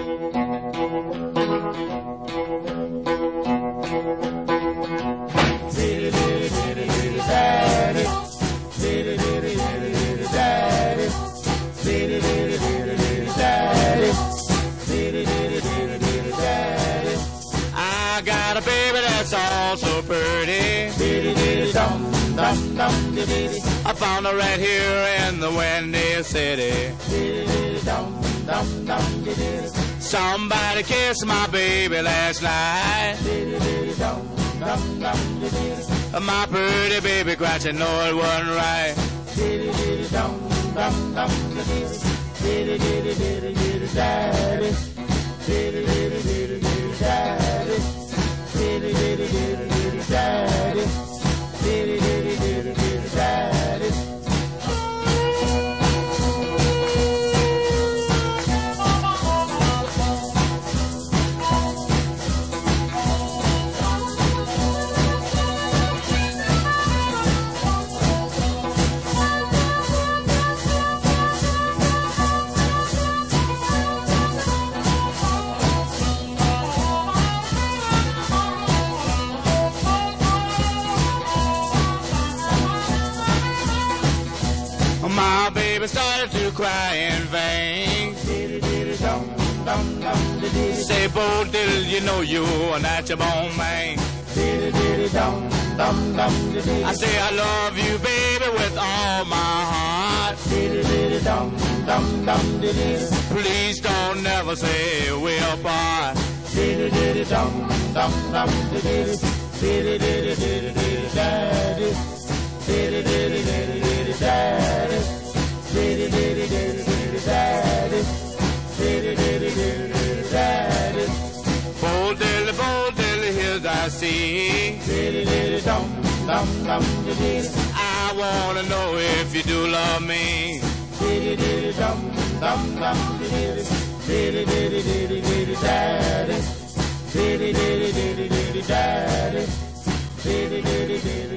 I got a baby that's all so pretty. I found her right here in the Windy City. Somebody kissed my baby last night. My pretty baby cried, she know it wasn't right. My baby started to cry in vain. Say, Bo Diddle, you know you're not your bone man. I say I love you, baby, with all my heart. Please don't never say we're apart. Bo Diddle, hills I see. I wanna know if you do love me. Daddy.